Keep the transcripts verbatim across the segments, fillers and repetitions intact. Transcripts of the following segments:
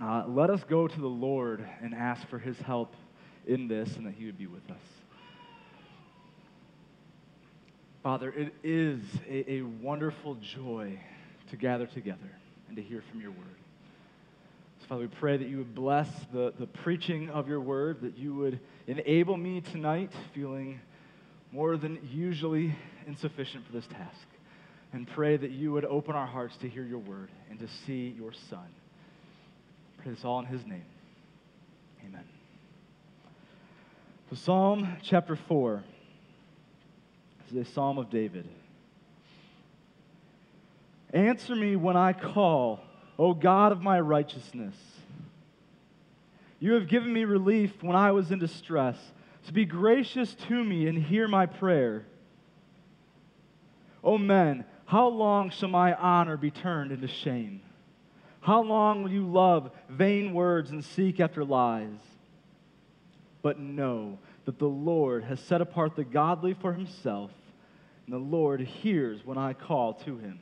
uh, let us go to the Lord and ask for his help in this and that he would be with us. Father, it is a, a wonderful joy to gather together and to hear from your word. So, Father, we pray that you would bless the, the preaching of your word, that you would enable me tonight, feeling more than usually insufficient for this task, and pray that you would open our hearts to hear your word and to see your Son. Pray this all in his name. Amen. So Psalm chapter four. This is a psalm of David. Answer me when I call, O God of my righteousness. You have given me relief when I was in distress. So be gracious to me and hear my prayer. O men, how long shall my honor be turned into shame? How long will you love vain words and seek after lies? But know that the Lord has set apart the godly for himself, and the Lord hears when I call to him.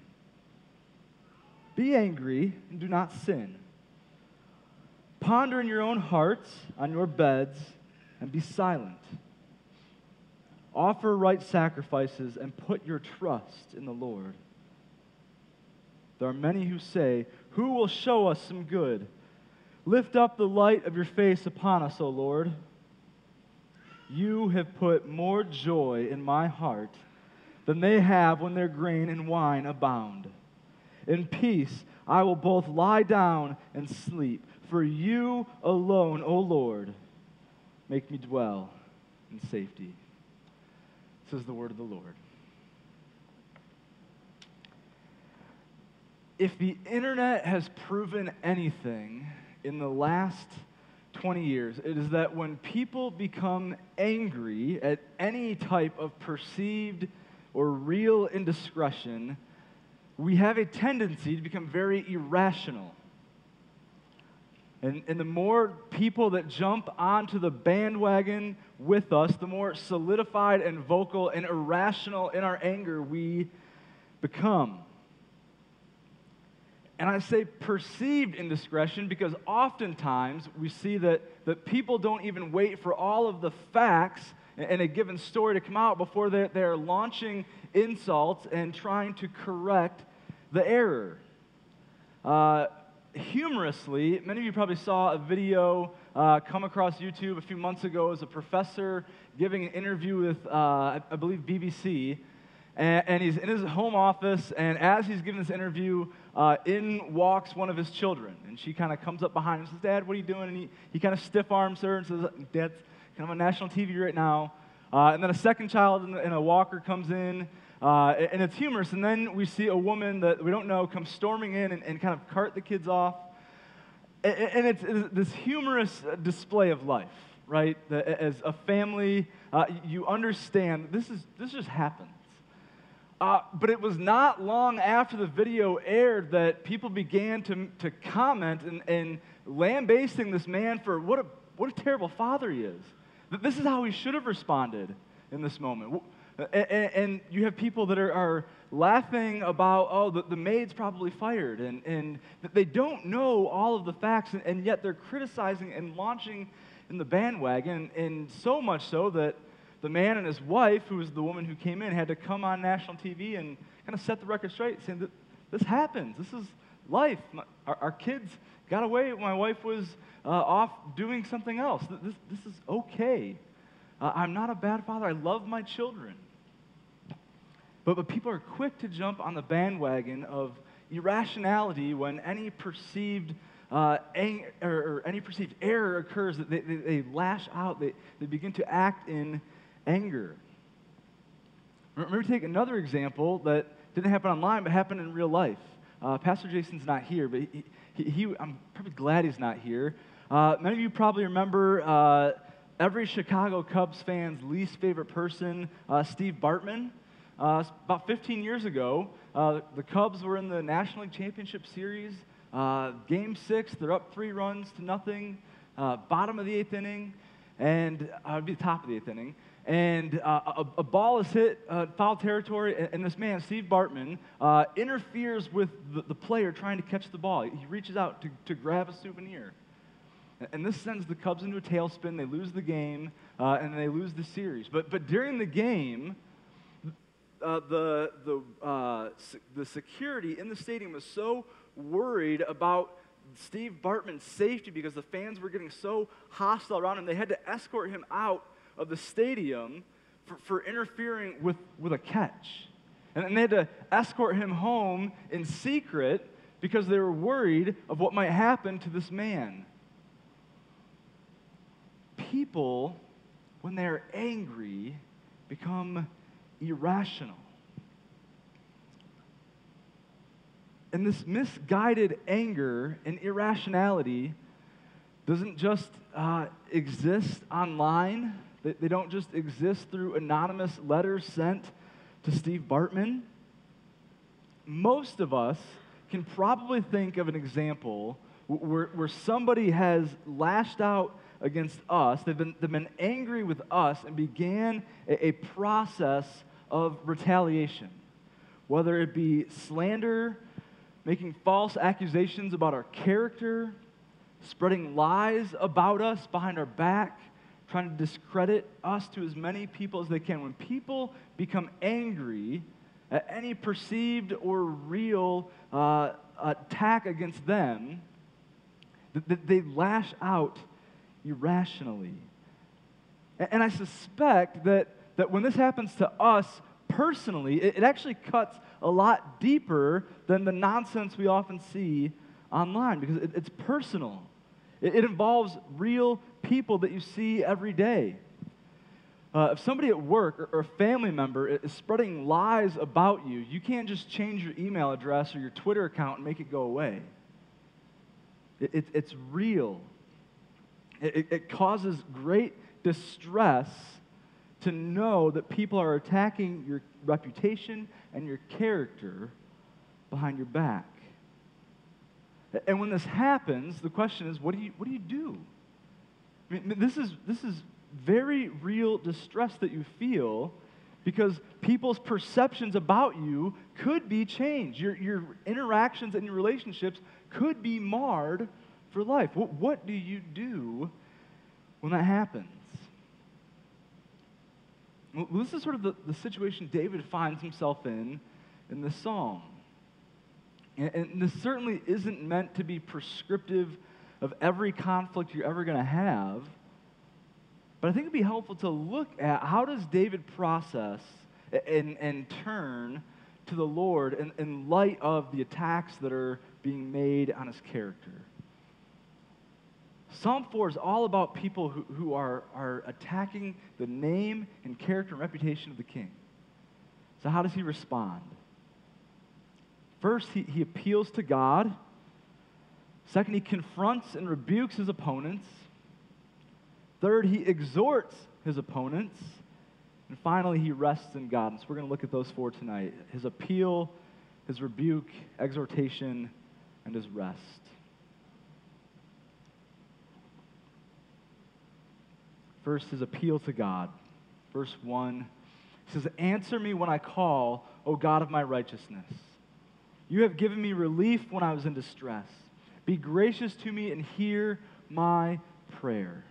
Be angry and do not sin. Ponder in your own hearts on your beds and be silent. Offer right sacrifices and put your trust in the Lord. There are many who say, who will show us some good? Lift up the light of your face upon us, O Lord. You have put more joy in my heart than they have when their grain and wine abound. In peace I will both lie down and sleep, for you alone, O Lord, make me dwell in safety. This is the word of the Lord. If the internet has proven anything in the last twenty years, it is that when people become angry at any type of perceived or real indiscretion, we have a tendency to become very irrational. And, and the more people that jump onto the bandwagon with us, the more solidified and vocal and irrational in our anger we become. And I say perceived indiscretion because oftentimes we see that, that people don't even wait for all of the facts in a given story to come out before they're, they're launching insults and trying to correct the error. Uh, humorously, many of you probably saw a video uh, come across YouTube a few months ago as a professor giving an interview with, uh, I, I believe, B B C. And, and he's in his home office, and as he's giving this interview, uh, in walks one of his children. And she kind of comes up behind him and says, Dad, what are you doing? And he, he kind of stiff-arms her and says, Dad's kind of on national T V right now. Uh, and then a second child in, in a walker comes in, uh, and it's humorous. And then we see a woman that we don't know come storming in and, and kind of cart the kids off. And, and it's, it's this humorous display of life, right? That as a family, uh, you understand this is this just happens. Uh, but it was not long after the video aired that people began to, to comment and, and lambasting this man for what a, what a terrible father he is. That this is how he should have responded in this moment. And, and you have people that are, are laughing about, oh, the, the maid's probably fired, and, and that they don't know all of the facts, and, and yet they're criticizing and launching in the bandwagon, and so much so that the man and his wife, who was the woman who came in, had to come on national T V and kind of set the record straight, saying that this happens. This is life. My, our, our kids got away. My wife was uh, off doing something else. This, this is okay. Uh, I'm not a bad father. I love my children. But, but people are quick to jump on the bandwagon of irrationality when any perceived uh, ang- or, or any perceived error occurs. That they, they, they lash out. They, they begin to act in anger. Remember, take another example that didn't happen online, but happened in real life. Uh, Pastor Jason's not here, but he, he, he, I'm probably glad he's not here. Uh, many of you probably remember uh, every Chicago Cubs fan's least favorite person, uh, Steve Bartman. Uh, about fifteen years ago, uh, the Cubs were in the National League Championship Series. Uh, game six, they're up three runs to nothing, uh, bottom of the eighth inning, and uh, it'd be the top of the eighth inning. and uh, a, a ball is hit uh, foul territory, and, and this man, Steve Bartman, uh, interferes with the, the player trying to catch the ball. He reaches out to, to grab a souvenir. And this sends the Cubs into a tailspin. They lose the game, uh, and they lose the series. But but during the game, uh, the the uh, the security in the stadium was so worried about Steve Bartman's safety because the fans were getting so hostile around him. They had to escort him out of the stadium for, for interfering with, with a catch. And, and they had to escort him home in secret because they were worried of what might happen to this man. People, when they're angry, become irrational. And this misguided anger and irrationality doesn't just uh, exist online. They, they don't just exist through anonymous letters sent to Steve Bartman. Most of us can probably think of an example where, where somebody has lashed out against us, they've been, they've been angry with us and began a, a process of retaliation. Whether it be slander, making false accusations about our character, spreading lies about us behind our back, trying to discredit us to as many people as they can. When people become angry at any perceived or real uh, attack against them, th- they lash out irrationally. And I suspect that, that when this happens to us personally, it, it actually cuts a lot deeper than the nonsense we often see online because it, it's personal. It, it involves real people that you see every day. Uh, if somebody at work or, or a family member is spreading lies about you, you can't just change your email address or your Twitter account and make it go away. It, it, it's real. It, it causes great distress to know that people are attacking your reputation and your character behind your back. And when this happens, the question is, what do you what do you do? I mean, this is this is very real distress that you feel because people's perceptions about you could be changed. Your your interactions and your relationships could be marred for life. What, what do you do when that happens? Well, this is sort of the, the situation David finds himself in in this psalm. And, and this certainly isn't meant to be prescriptive of every conflict you're ever going to have, but I think it'd be helpful to look at how does David process and, and turn to the Lord in, in light of the attacks that are being made on his character. Psalm four is all about people who, who are, are attacking the name and character and reputation of the king. So how does he respond? First, he, he appeals to God. Second, he confronts and rebukes his opponents. Third, he exhorts his opponents. And finally, he rests in God. And so we're going to look at those four tonight. His appeal, his rebuke, exhortation, and his rest. First, his appeal to God. Verse one, he says, "Answer me when I call, O God of my righteousness. You have given me relief when I was in distress. Be gracious to me and hear my prayer."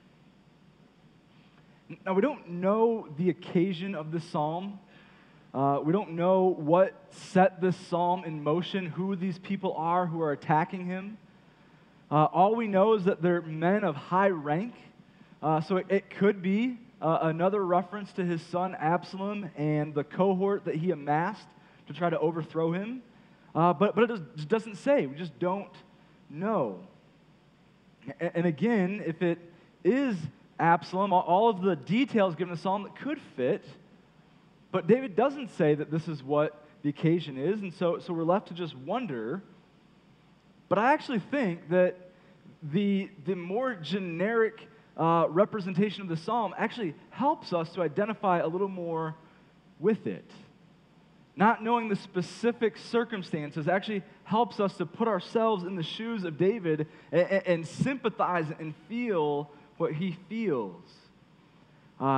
Now, we don't know the occasion of this psalm. Uh, we don't know what set this psalm in motion, who these people are who are attacking him. Uh, all we know is that they're men of high rank. Uh, so it, it could be uh, another reference to his son Absalom and the cohort that he amassed to try to overthrow him. Uh, but, but it just doesn't say. We just don't know. And, and again, if it is Absalom, all of the details given in the psalm that could fit, but David doesn't say that this is what the occasion is, and so, so we're left to just wonder. But I actually think that the, the more generic uh, representation of the psalm actually helps us to identify a little more with it. Not knowing the specific circumstances actually helps us to put ourselves in the shoes of David and, and, and sympathize and feel what he feels. Uh,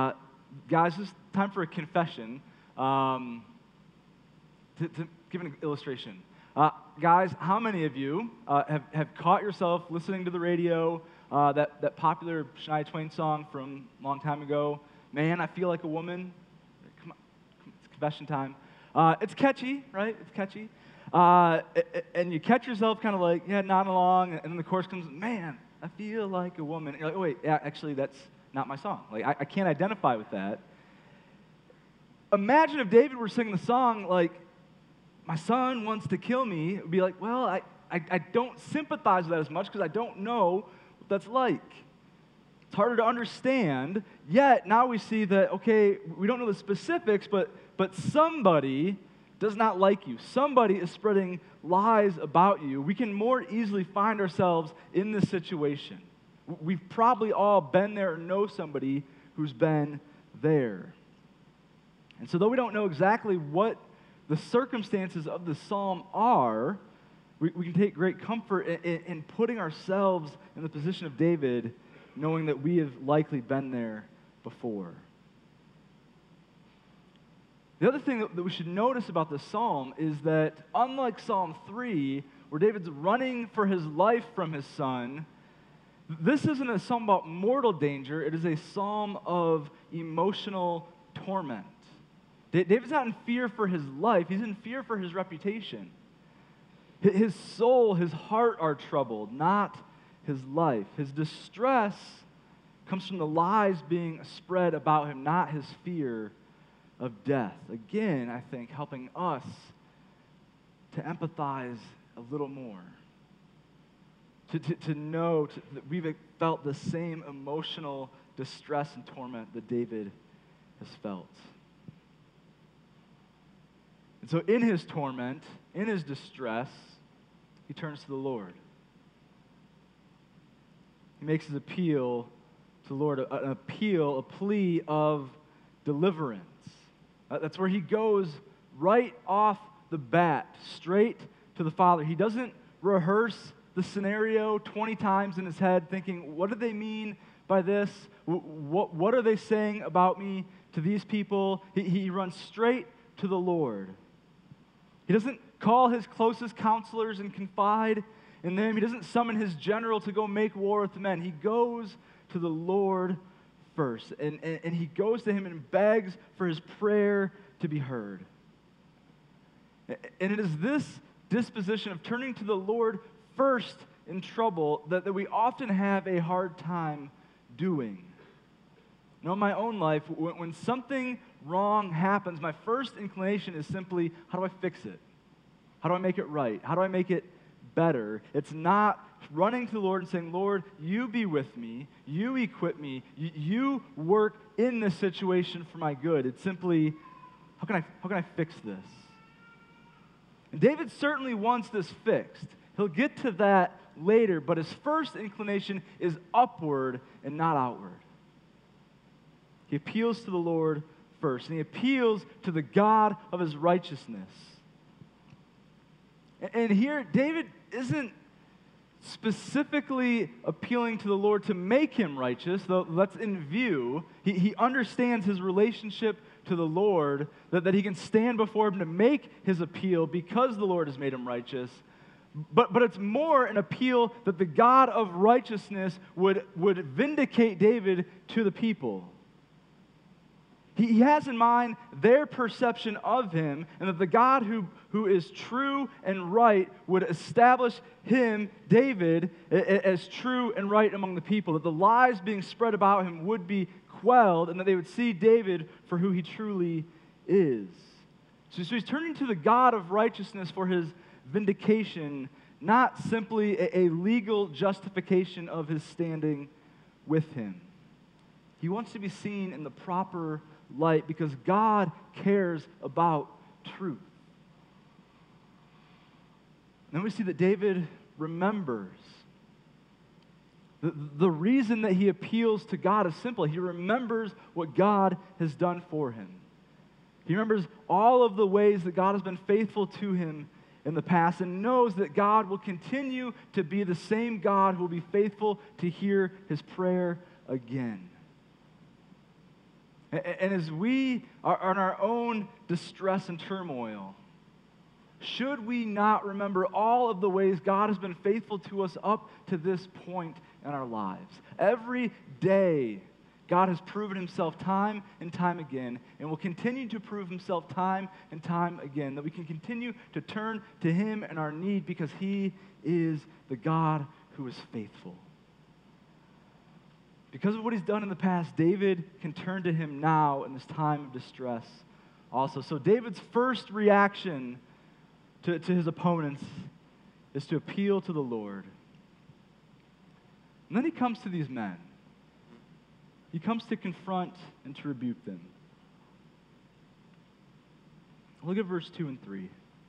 guys, it's time for a confession. Um, to, to give an illustration. Uh, guys, how many of you uh, have, have caught yourself listening to the radio, uh, that, that popular Shania Twain song from a long time ago, Man, I Feel Like a Woman? Come on, it's confession time. Uh, it's catchy, right? It's catchy. Uh, and you catch yourself kind of like, yeah, nodding along, and then the chorus comes, Man, I feel like a woman. And you're like, oh, wait, yeah, actually, that's not my song. Like, I, I can't identify with that. Imagine if David were singing the song like, my son wants to kill me. It would be like, well, I, I, I don't sympathize with that as much because I don't know what that's like. It's harder to understand, yet now we see that, okay, we don't know the specifics, but, but somebody does not like you. Somebody is spreading lies about you. We can more easily find ourselves in this situation. We've probably all been there or know somebody who's been there. And so though we don't know exactly what the circumstances of the psalm are, we, we can take great comfort in, in, in putting ourselves in the position of David, knowing that we have likely been there before. The other thing that, that we should notice about this psalm is that unlike Psalm three, where David's running for his life from his son, this isn't a psalm about mortal danger. It is a psalm of emotional torment. David's not in fear for his life. He's in fear for his reputation. His soul, his heart are troubled, not his life. His distress comes from the lies being spread about him, not his fear of death. Again, I think, helping us to empathize a little more. To, to, to know to, that we've felt the same emotional distress and torment that David has felt. And so in his torment, in his distress, he turns to the Lord. He makes his appeal to the Lord, an appeal, a plea of deliverance. That's where he goes right off the bat, straight to the Father. He doesn't rehearse the scenario twenty times in his head, thinking, what do they mean by this? What, what are they saying about me to these people? He, he runs straight to the Lord. He doesn't call his closest counselors and confide in them. He doesn't summon his general to go make war with the men. He goes to the Lord first, and, and, and he goes to him and begs for his prayer to be heard. And it is this disposition of turning to the Lord first in trouble that, that we often have a hard time doing. You know, in my own life, when, when something wrong happens, my first inclination is simply, how do I fix it? How do I make it right? How do I make it better? It's not running to the Lord and saying, Lord, you be with me, you equip me, you, you work in this situation for my good. It's simply, how can I, how can I fix this? And David certainly wants this fixed. He'll get to that later, but his first inclination is upward and not outward. He appeals to the Lord first, and he appeals to the God of his righteousness. And here, David isn't specifically appealing to the Lord to make him righteous, though that's in view. He, he understands his relationship to the Lord, that, that he can stand before him to make his appeal because the Lord has made him righteous. But, but it's more an appeal that the God of righteousness would, would vindicate David to the people. He has in mind their perception of him, and that the God who, who is true and right would establish him, David, as true and right among the people, that the lies being spread about him would be quelled, and that they would see David for who he truly is. So, so he's turning to the God of righteousness for his vindication, not simply a, a legal justification of his standing with him. He wants to be seen in the proper light because God cares about truth. And then we see that David remembers. The, the reason that he appeals to God is simple. He remembers what God has done for him. He remembers all of the ways that God has been faithful to him in the past and knows that God will continue to be the same God who will be faithful to hear his prayer again. And as we are in our own distress and turmoil, should we not remember all of the ways God has been faithful to us up to this point in our lives? Every day, God has proven himself time and time again, and will continue to prove himself time and time again, that we can continue to turn to him in our need because he is the God who is faithful. Because of what he's done in the past, David can turn to him now in this time of distress also. So David's first reaction to, to his opponents is to appeal to the Lord. And then he comes to these men. He comes to confront and to rebuke them. Look at verse two and three.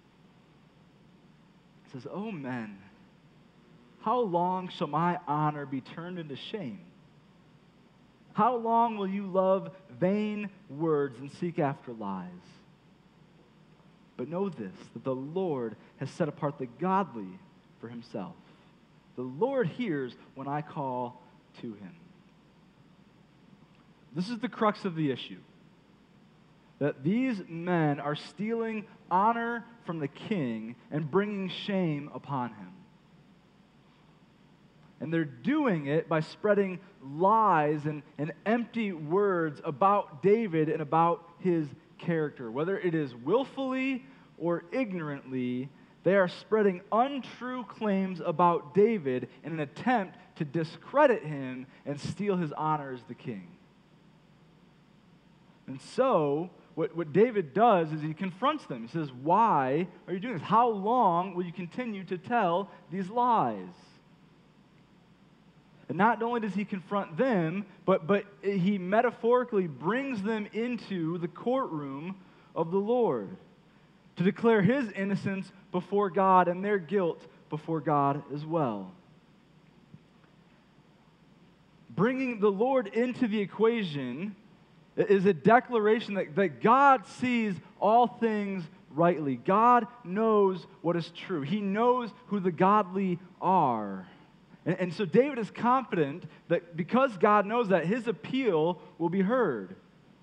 It says, "O men, how long shall my honor be turned into shame? How long will you love vain words and seek after lies? But know this, that the Lord has set apart the godly for himself. The Lord hears when I call to him." This is the crux of the issue. That these men are stealing honor from the king and bringing shame upon him. And they're doing it by spreading lies and, and empty words about David and about his character. Whether it is willfully or ignorantly, they are spreading untrue claims about David in an attempt to discredit him and steal his honor as the king. And so, what, what David does is he confronts them. He says, "Why are you doing this? How long will you continue to tell these lies?" And not only does he confront them, but, but he metaphorically brings them into the courtroom of the Lord to declare his innocence before God and their guilt before God as well. Bringing the Lord into the equation is a declaration that, that God sees all things rightly. God knows what is true. He knows who the godly are. And, and so David is confident that because God knows that, his appeal will be heard.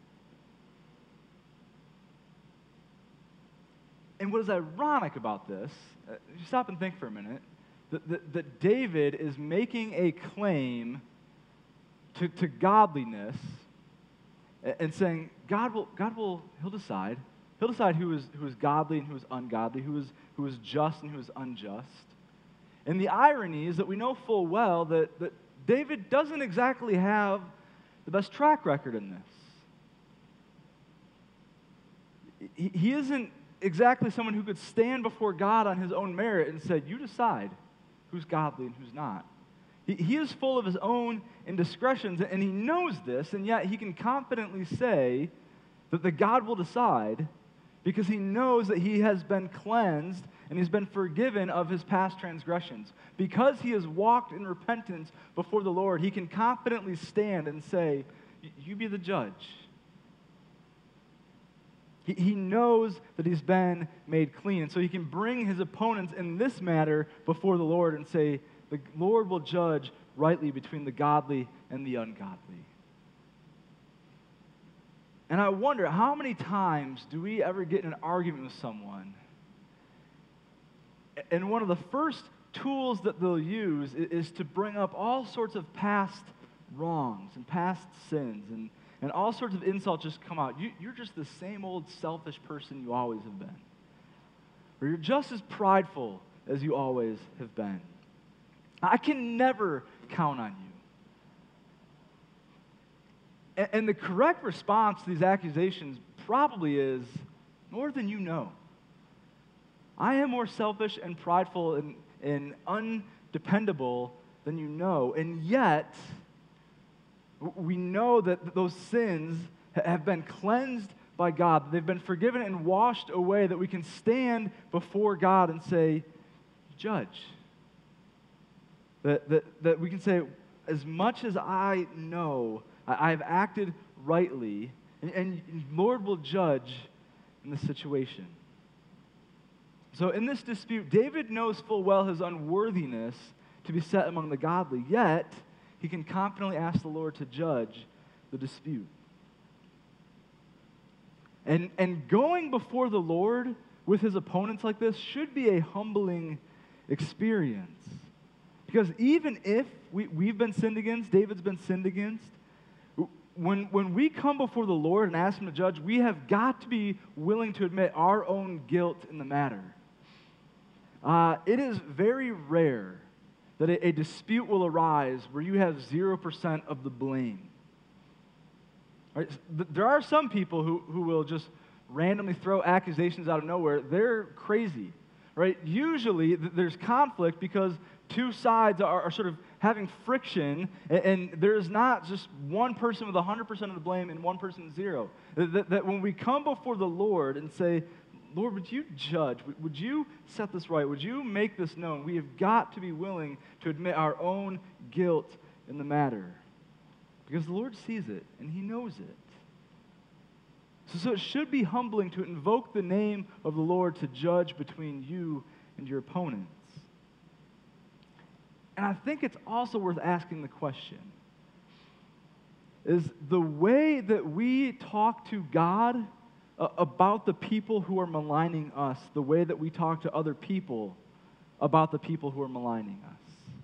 And what is ironic about this, uh, stop and think for a minute, that, that, that David is making a claim to, to godliness and, and saying, God will, God will, he'll decide. He'll decide who is, who is godly and who is ungodly, who is, who is just and who is unjust. And the irony is that we know full well that, that David doesn't exactly have the best track record in this. He, he isn't exactly someone who could stand before God on his own merit and say, "You decide who's godly and who's not." He, he is full of his own indiscretions, and he knows this, and yet he can confidently say that the God will decide because he knows that he has been cleansed and he's been forgiven of his past transgressions. Because he has walked in repentance before the Lord, he can confidently stand and say, "You be the judge." He, he knows that he's been made clean, and so he can bring his opponents in this matter before the Lord and say, the Lord will judge rightly between the godly and the ungodly. And I wonder, how many times do we ever get in an argument with someone, and one of the first tools that they'll use is to bring up all sorts of past wrongs and past sins, and, and all sorts of insults just come out. You, you're just the same old selfish person you always have been. Or you're just as prideful as you always have been. I can never count on you. And the correct response to these accusations probably is, more than you know. I am more selfish and prideful and, and undependable than you know. And yet, we know that those sins have been cleansed by God, that they've been forgiven and washed away, that we can stand before God and say, "Judge." That, that, that we can say, as much as I know, I have acted rightly, and, and Lord will judge in this situation. So in this dispute, David knows full well his unworthiness to be set among the godly, yet he can confidently ask the Lord to judge the dispute. And, and going before the Lord with his opponents like this should be a humbling experience. Because even if we, we've been sinned against, David's been sinned against, when, when we come before the Lord and ask him to judge, we have got to be willing to admit our own guilt in the matter. Uh, it is very rare that a, a dispute will arise where you have zero percent of the blame. Right? There are some people who, who will just randomly throw accusations out of nowhere. They're crazy, right? Usually th- there's conflict because two sides are, are sort of having friction, and, and there's not just one person with one hundred percent of the blame and one person with zero. That, that when we come before the Lord and say, Lord, would you judge? Would you set this right? Would you make this known? We have got to be willing to admit our own guilt in the matter. Because the Lord sees it, and he knows it. So, so it should be humbling to invoke the name of the Lord to judge between you and your opponents. And I think it's also worth asking the question, is the way that we talk to God uh, about the people who are maligning us, the way that we talk to other people about the people who are maligning us?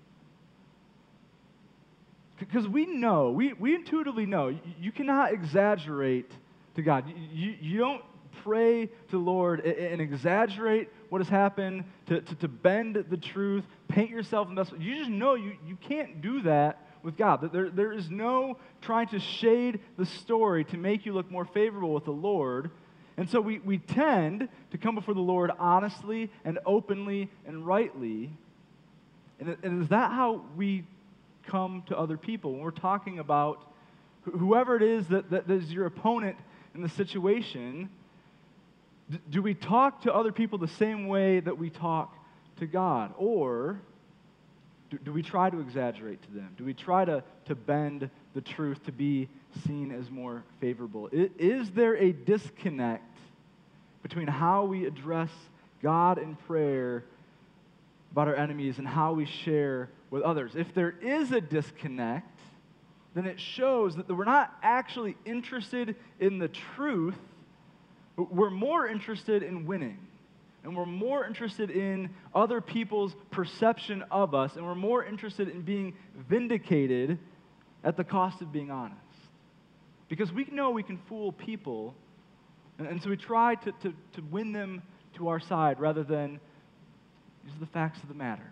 Because we know, we, we intuitively know, you, you cannot exaggerate to God. You, you, you don't pray to the Lord and, and exaggerate what has happened, to, to, to bend the truth, paint yourself in the best way. You just know you, you can't do that with God. There, there is no trying to shade the story to make you look more favorable with the Lord. And so we, we tend to come before the Lord honestly and openly and rightly. And, and is that how we come to other people? When we're talking about whoever it is that, that is your opponent in the situation, d- do we talk to other people the same way that we talk to God? Or do, do we try to exaggerate to them? Do we try to, to bend the truth to be seen as more favorable? Is, is there a disconnect between how we address God in prayer about our enemies and how we share with others? If there is a disconnect, then it shows that we're not actually interested in the truth. We're more interested in winning. And we're more interested in other people's perception of us. And we're more interested in being vindicated at the cost of being honest. Because we know we can fool people. And, and so we try to, to, to win them to our side rather than these are the facts of the matter.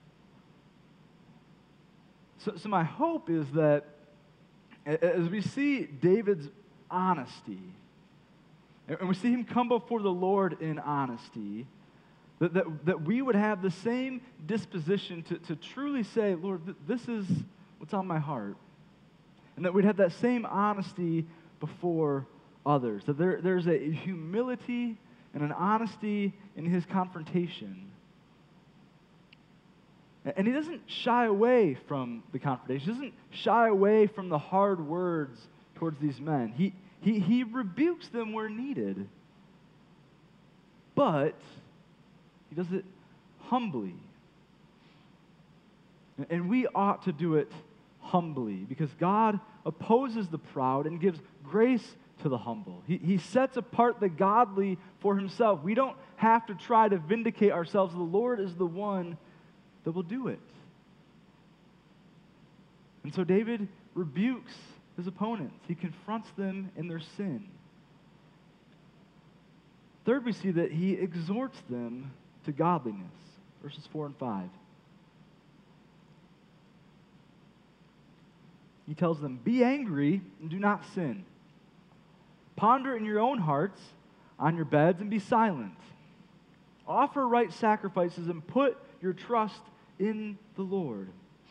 So, so my hope is that as we see David's honesty, and we see him come before the Lord in honesty, that, that, that we would have the same disposition to, to truly say, Lord, th- this is what's on my heart. And that we'd have that same honesty before others. That there, there's a humility and an honesty in his confrontation. And he doesn't shy away from the confrontation. He doesn't shy away from the hard words towards these men. He, he, he rebukes them where needed. But he does it humbly. And we ought to do it humbly because God opposes the proud and gives grace to the humble. He, he sets apart the godly for himself. We don't have to try to vindicate ourselves. The Lord is the one that will do it. And so David rebukes his opponents. He confronts them in their sin. Third, we see that he exhorts them to godliness. Verses four and five. He tells them, be angry and do not sin. Ponder in your own hearts on your beds and be silent. Offer right sacrifices and put your trust in the Lord.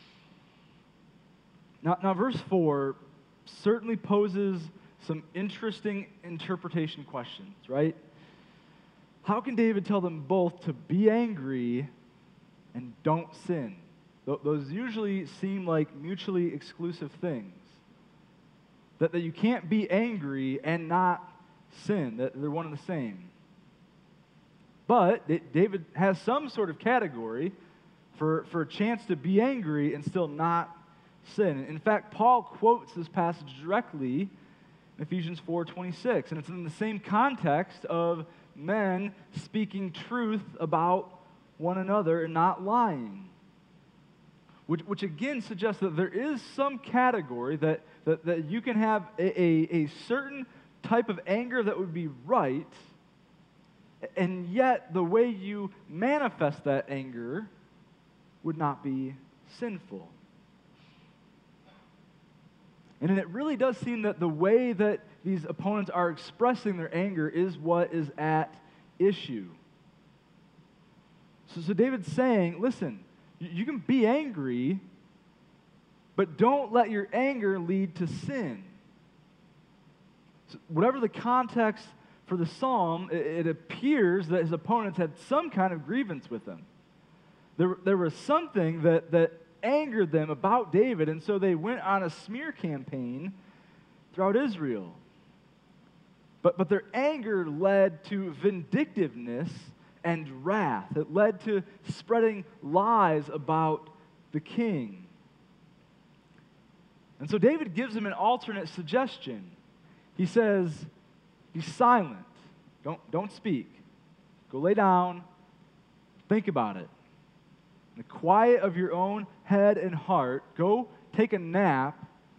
Now, now, verse four certainly poses some interesting interpretation questions, right? How can David tell them both to be angry and don't sin? Th- those usually seem like mutually exclusive things. That, that you can't be angry and not sin, that they're one and the same. But it, David has some sort of category for, for a chance to be angry and still not sin. In fact, Paul quotes this passage directly in Ephesians four twenty-six. And it's in the same context of men speaking truth about one another and not lying. Which, which again suggests that there is some category that, that, that you can have a, a, a certain type of anger that would be right, and yet the way you manifest that anger would not be sinful. And it really does seem that the way that these opponents are expressing their anger is what is at issue. So, so David's saying, listen, you can be angry, but don't let your anger lead to sin. So whatever the context for the psalm, it, it appears that his opponents had some kind of grievance with him. There, there was something that, that angered them about David, and so they went on a smear campaign throughout Israel. But, but their anger led to vindictiveness and wrath. It led to spreading lies about the king. And so David gives him an alternate suggestion. He says, be silent. Don't, don't speak. Go lay down. Think about it. In the quiet of your own head and heart, go take a nap.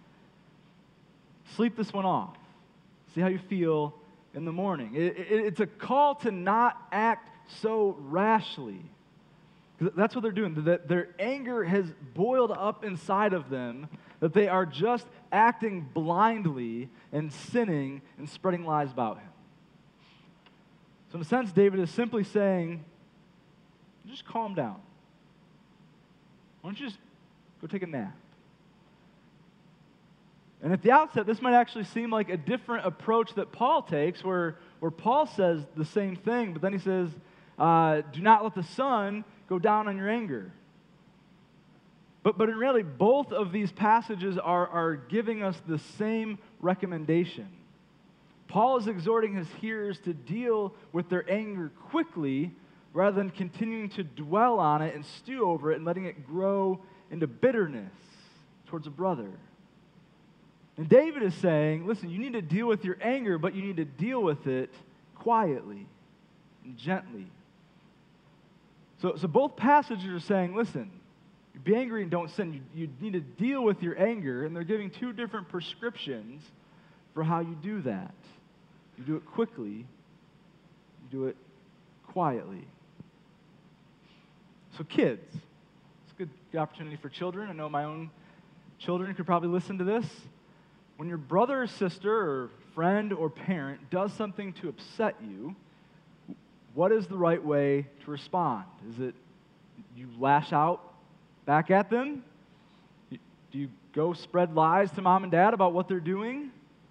Sleep this one off. See how you feel in the morning. It, it, it's a call to not act so rashly. That's what they're doing. That their anger has boiled up inside of them, that they are just acting blindly and sinning and spreading lies about him. So in a sense, David is simply saying, just calm down. Why don't you just go take a nap? And at the outset, this might actually seem like a different approach that Paul takes, where, where Paul says the same thing, but then he says, uh, do not let the sun go down on your anger. But, but in reality, both of these passages are, are giving us the same recommendation. Paul is exhorting his hearers to deal with their anger quickly rather than continuing to dwell on it and stew over it and letting it grow into bitterness towards a brother. And David is saying, listen, you need to deal with your anger, but you need to deal with it quietly and gently. So, so both passages are saying, listen, be angry and don't sin. You, you need to deal with your anger, and they're giving two different prescriptions for how you do that. You do it quickly, you do it quietly. So kids, it's a good, good opportunity for children. I know my own children could probably listen to this. When your brother or sister or friend or parent does something to upset you, what is the right way to respond? Is it you lash out back at them? Do you go spread lies to mom and dad about what they're doing?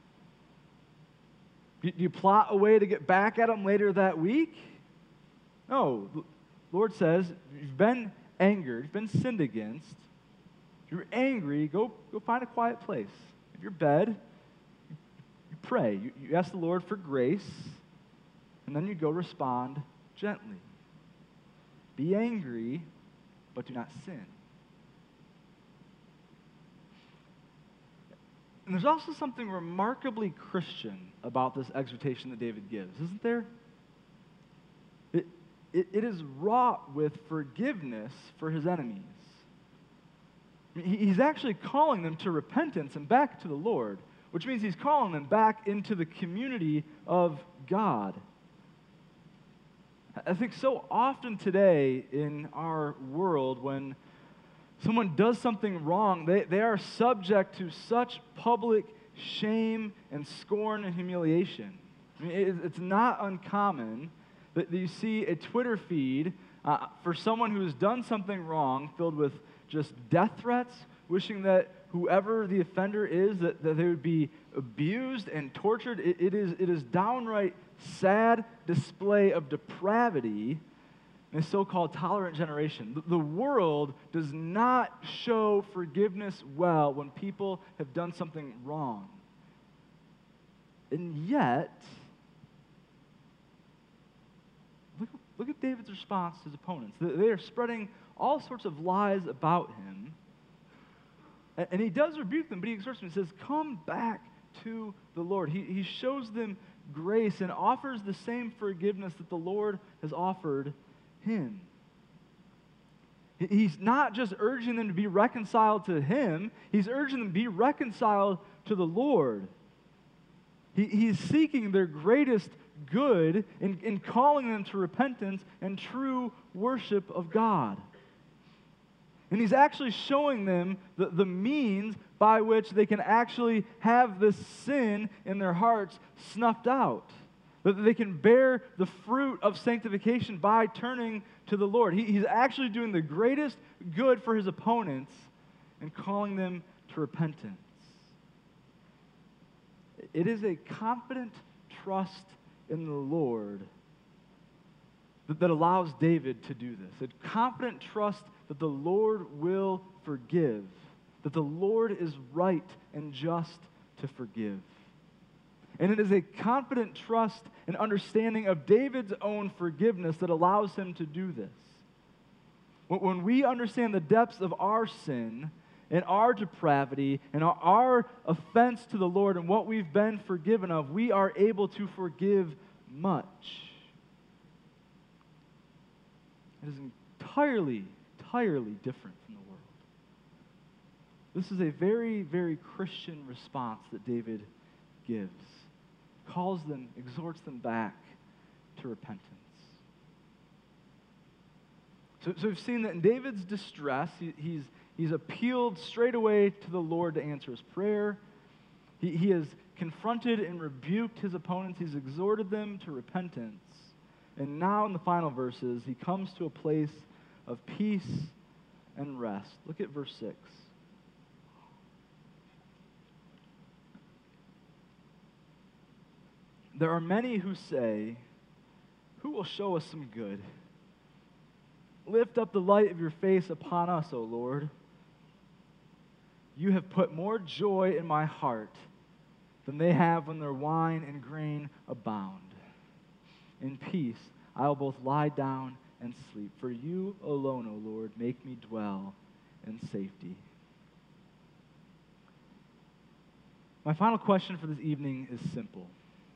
Do you plot a way to get back at them later that week? No. The Lord says, you've been angered, you've been sinned against. If you're angry, go, go find a quiet place. If you're bed, you, you pray. You, you ask the Lord for grace, and then you go respond gently. Be angry, but do not sin. And there's also something remarkably Christian about this exhortation that David gives, isn't there? It, it, it is wrought with forgiveness for his enemies. He's actually calling them to repentance and back to the Lord, which means he's calling them back into the community of God. I think so often today in our world, when someone does something wrong, they, they are subject to such public shame and scorn and humiliation. I mean, it, it's not uncommon that you see a Twitter feed uh, for someone who has done something wrong filled with just death threats, wishing that whoever the offender is, that, that they would be abused and tortured. It, it is it is downright sad display of depravity in a so-called tolerant generation. The, the world does not show forgiveness well when people have done something wrong. And yet, look, look at David's response to his opponents. They, they are spreading all sorts of lies about him. And, and he does rebuke them, but he exhorts them. He says, come back to the Lord. He, he shows them grace and offers the same forgiveness that the Lord has offered him. He's not just urging them to be reconciled to him, he's urging them to be reconciled to the Lord. He, he's seeking their greatest good in, in calling them to repentance and true worship of God. And he's actually showing them the, the means by which they can actually have this sin in their hearts snuffed out. That they can bear the fruit of sanctification by turning to the Lord. He, he's actually doing the greatest good for his opponents and calling them to repentance. It is a confident trust in the Lord that, that allows David to do this. A confident trust that the Lord will forgive, that the Lord is right and just to forgive. And it is a confident trust and understanding of David's own forgiveness that allows him to do this. When we understand the depths of our sin and our depravity and our, our offense to the Lord and what we've been forgiven of, we are able to forgive much. It is entirely, entirely different from the world. This is a very, very Christian response that David gives. Calls them, exhorts them back to repentance. So, so we've seen that in David's distress, he, he's, he's appealed straight away to the Lord to answer his prayer. He, he has confronted and rebuked his opponents. He's exhorted them to repentance. And now in the final verses, he comes to a place of peace and rest. Look at verse six. There are many who say, "Who will show us some good? Lift up the light of your face upon us, O Lord. You have put more joy in my heart than they have when their wine and grain abound. In peace I will both lie down and sleep. For you alone, O Lord, make me dwell in safety." My final question for this evening is simple.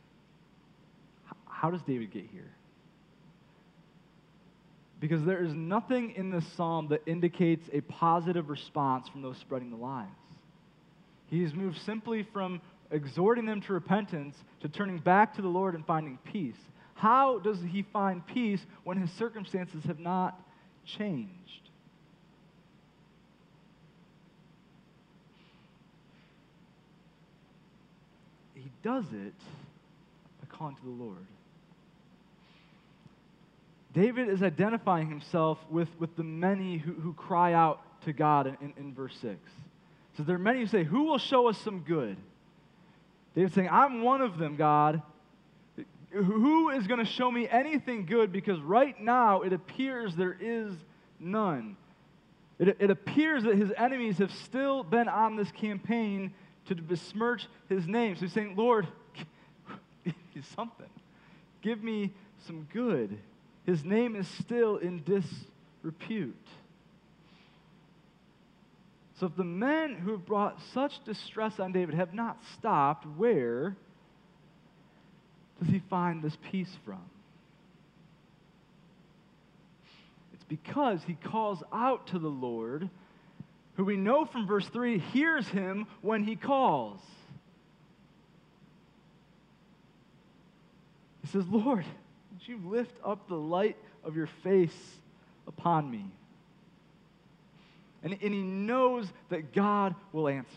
How does David get here? Because there is nothing in this psalm that indicates a positive response from those spreading the lies. He's moved simply from exhorting them to repentance to turning back to the Lord and finding peace. How does he find peace when his circumstances have not changed? He does it by calling to the Lord. David is identifying himself with, with the many who, who cry out to God in, in, in verse six. So there are many who say, "Who will show us some good?" David's saying, "I'm one of them, God. Who is going to show me anything good? Because right now it appears there is none." It, it appears that his enemies have still been on this campaign to besmirch his name. So he's saying, "Lord, give me something. Give me some good." His name is still in disrepute. So if the men who have brought such distress on David have not stopped, where does he find this peace from? It's because he calls out to the Lord, who we know from verse three hears him when he calls. He says, "Lord, would you lift up the light of your face upon me?" And, and he knows that God will answer.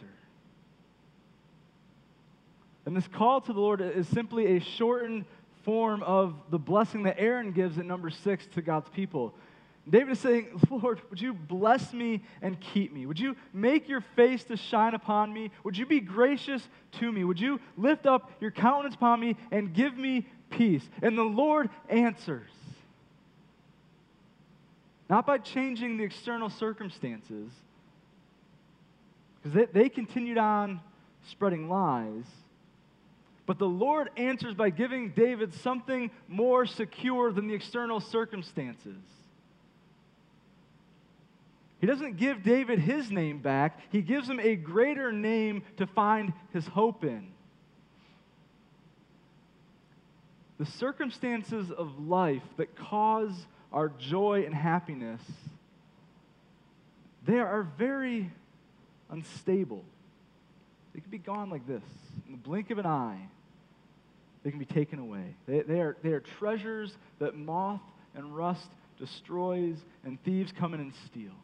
And this call to the Lord is simply a shortened form of the blessing that Aaron gives in number six to God's people. David is saying, "Lord, would you bless me and keep me? Would you make your face to shine upon me? Would you be gracious to me? Would you lift up your countenance upon me and give me peace?" And the Lord answers. Not by changing the external circumstances, because they, they continued on spreading lies, but the Lord answers by giving David something more secure than the external circumstances. He doesn't give David his name back. He gives him a greater name to find his hope in. the circumstances of life that cause our joy and happiness, they are very unstable. They can be gone like this. In the blink of an eye, they can be taken away. They, they, are, they are treasures that moth and rust destroys and thieves come in and steal.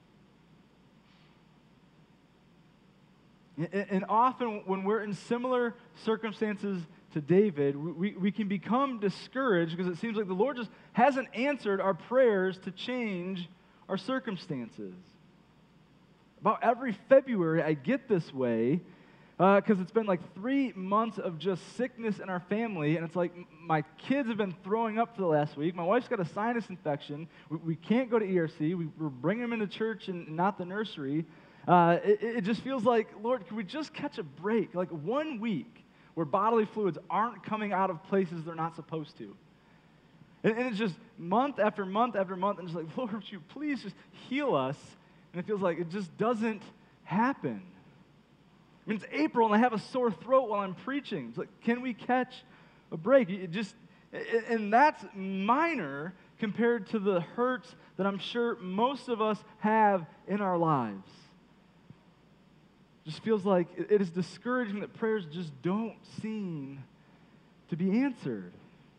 And, and often when we're in similar circumstances to David, we, we can become discouraged because it seems like the Lord just hasn't answered our prayers to change our circumstances. About every February, I get this way because uh, it's been like three months of just sickness in our family, and it's like my kids have been throwing up for the last week. My wife's got a sinus infection. We, we can't go to E R C. We, we're bringing them into church and not the nursery. Uh, it, it just feels like, Lord, can we just catch a break? Like one week where bodily fluids aren't coming out of places they're not supposed to. And, and it's just month after month after month, and it's like, Lord, would you please just heal us? And it feels like it just doesn't happen. I mean, it's April, and I have a sore throat while I'm preaching. It's like, can we catch a break? It just, and that's minor compared to the hurts that I'm sure most of us have in our lives. It just feels like it is discouraging that prayers just don't seem to be answered.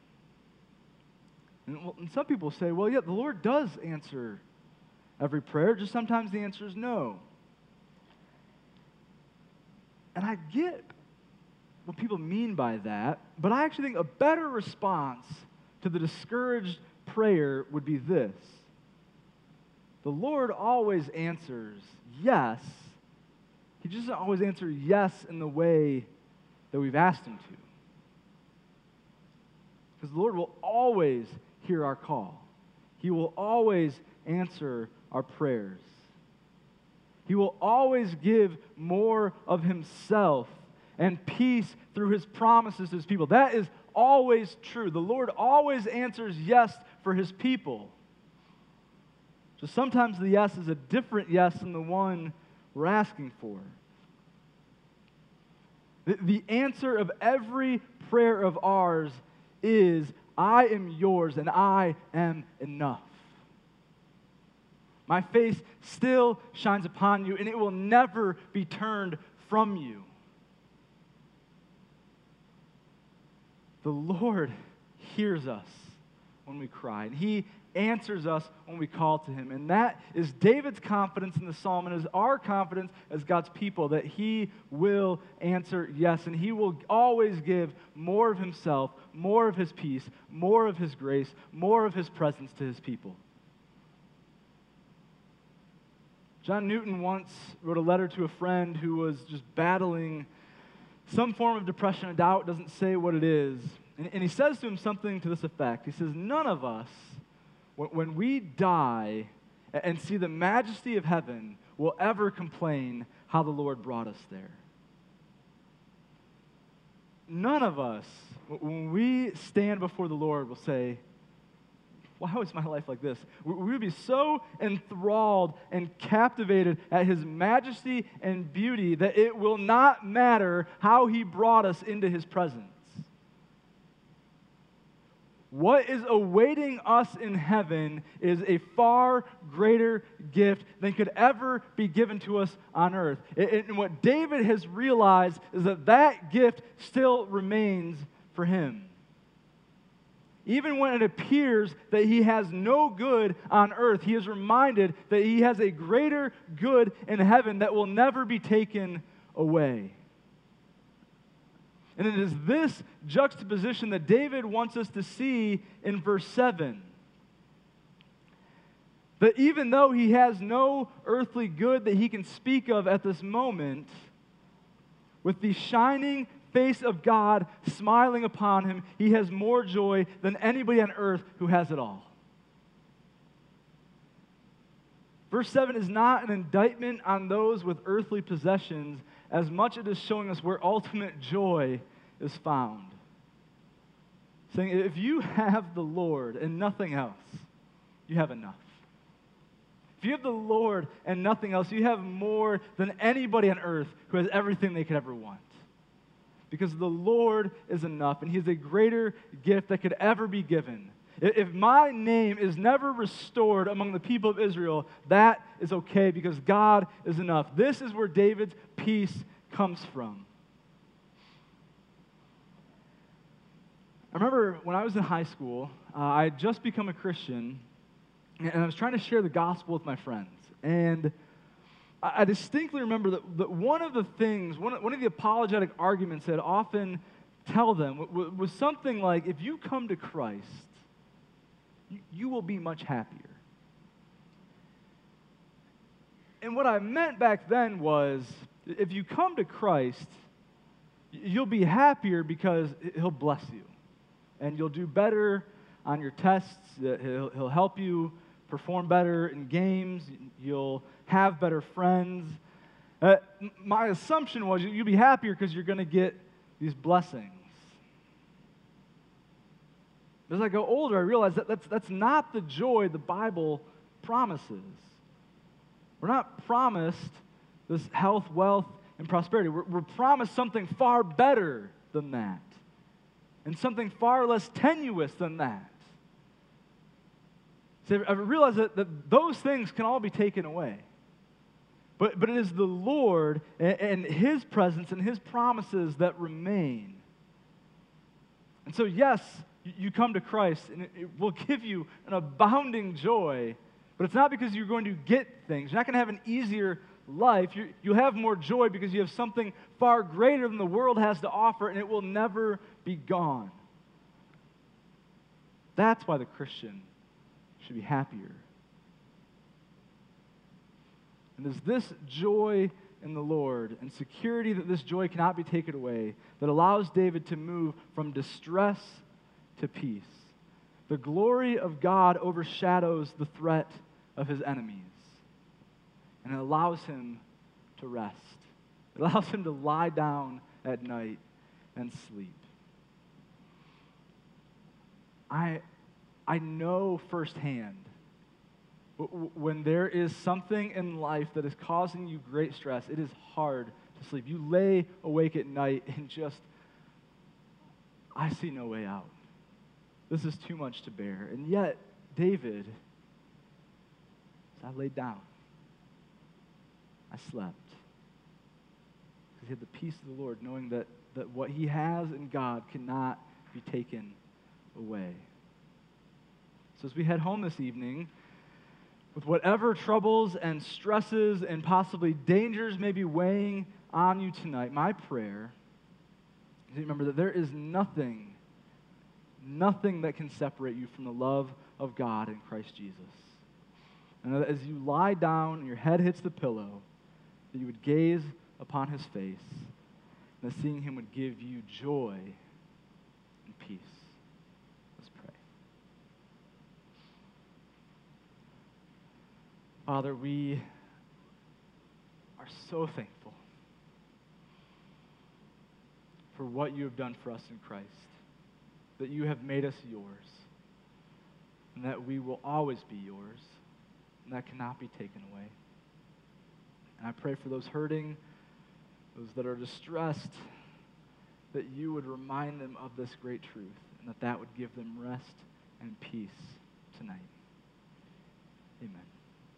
And, well, and some people say, well, yeah, the Lord does answer every prayer, just sometimes the answer is no. And I get what people mean by that, but I actually think a better response to the discouraged prayer would be this. The Lord always answers yes. He just doesn't always answer yes in the way that we've asked him to. Because the Lord will always hear our call. He will always answer our prayers. He will always give more of himself and peace through his promises to his people. That is always true. The Lord always answers yes for his people. So sometimes the yes is a different yes than the one we're asking for. The, the answer of every prayer of ours is, I am yours and I am enough. My face still shines upon you, and it will never be turned from you. The Lord hears us when we cry, and he answers us when we call to him. And that is David's confidence in the psalm, and is our confidence as God's people, that he will answer yes, and he will always give more of himself, more of his peace, more of his grace, more of his presence to his people. John Newton once wrote a letter to a friend who was just battling some form of depression and doubt, doesn't say what it is. And, and he says to him something to this effect. He says, none of us, when, when we die and see the majesty of heaven, will ever complain how the Lord brought us there. None of us, when we stand before the Lord, will say, why was my life like this? We would be so enthralled and captivated at his majesty and beauty that it will not matter how he brought us into his presence. What is awaiting us in heaven is a far greater gift than could ever be given to us on earth. And what David has realized is that that gift still remains for him. Even when it appears that he has no good on earth, he is reminded that he has a greater good in heaven that will never be taken away. And it is this juxtaposition that David wants us to see in verse seven. That even though he has no earthly good that he can speak of at this moment, with the shining face of God smiling upon him, he has more joy than anybody on earth who has it all. Verse seven is not an indictment on those with earthly possessions as much as it is showing us where ultimate joy is found. Saying, if you have the Lord and nothing else, you have enough. If you have the Lord and nothing else, you have more than anybody on earth who has everything they could ever want. because the Lord is enough, and He's a greater gift that could ever be given. If my name is never restored among the people of Israel, that is okay because God is enough. This is where David's peace comes from. I remember when I was in high school, uh, I had just become a Christian, and I was trying to share the gospel with my friends. And I distinctly remember that, that one of the things, one of, one of the apologetic arguments that I'd often tell them was, was something like, if you come to Christ, you, you will be much happier. And what I meant back then was, if you come to Christ, you'll be happier because He'll bless you. And you'll do better on your tests. He'll, he'll help you perform better in games. You'll have better friends. Uh, my assumption was you'll be happier because you're going to get these blessings. As I go older, I realize that that's, that's not the joy the Bible promises. We're not promised this health, wealth, and prosperity. We're, we're promised something far better than that, and something far less tenuous than that. So I realize that, that those things can all be taken away. But, but it is the Lord and, and His presence and His promises that remain. And so, yes, you come to Christ, and it, it will give you an abounding joy, but it's not because you're going to get things. You're not going to have an easier life. You're, you'll have more joy because you have something far greater than the world has to offer, and it will never be gone. That's why the Christian should be happier. And it's this joy in the Lord and security that this joy cannot be taken away that allows David to move from distress to peace. The glory of God overshadows the threat of his enemies, and it allows him to rest. It allows him to lie down at night and sleep. I, I know firsthand when there is something in life that is causing you great stress, it is hard to sleep. You lay awake at night and just, I see no way out. This is too much to bear. And yet, David, I laid down. I slept. Because he had the peace of the Lord, knowing that, that what he has in God cannot be taken away. So as we head home this evening, with whatever troubles and stresses and possibly dangers may be weighing on you tonight, my prayer is that you remember that there is nothing, nothing that can separate you from the love of God in Christ Jesus. And that as you lie down and your head hits the pillow, that you would gaze upon his face, and that seeing him would give you joy and peace. Let's pray. Father, we are so thankful for what you have done for us in Christ, that you have made us yours, and that we will always be yours, and that cannot be taken away. And I pray for those hurting, those that are distressed, that you would remind them of this great truth, and that that would give them rest and peace tonight. Amen.